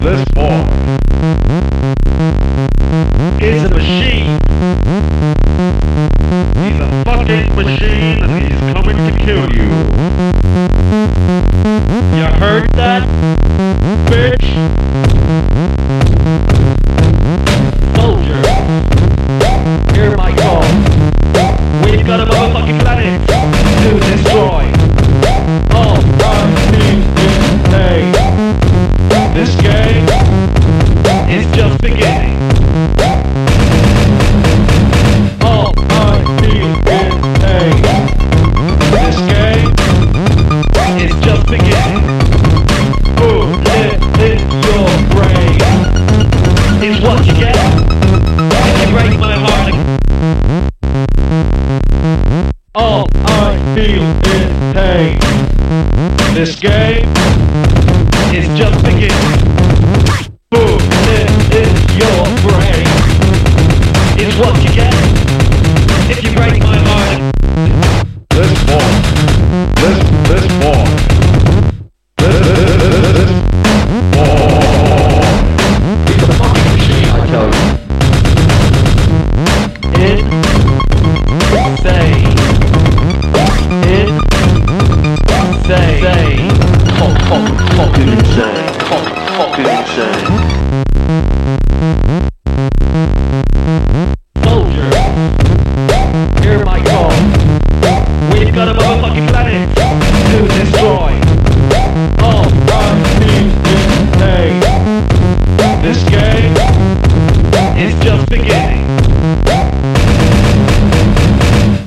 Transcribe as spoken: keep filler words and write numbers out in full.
This boy is a machine. He's a fucking machine and he's coming to kill you. You heard that, bitch? Soldiers, hear my call. We've got a motherfucking planet to destroy. All I need is pain. This game is just beginning. All I need is pain. This game is just beginning. Bullet in your brain is what you get if you break my heart. All I feel is pain. This game is just beginning. Bullet in your brain is what you get if you break my heart. This boy, this, this boy, this, this, this, this boy, he's a fucking machine, I tell you. Insane. Insane. Fuck, fuck, fucking insane. Fuck, fucking insane. Soldiers, hear my call. We've got a motherfucking planet to destroy.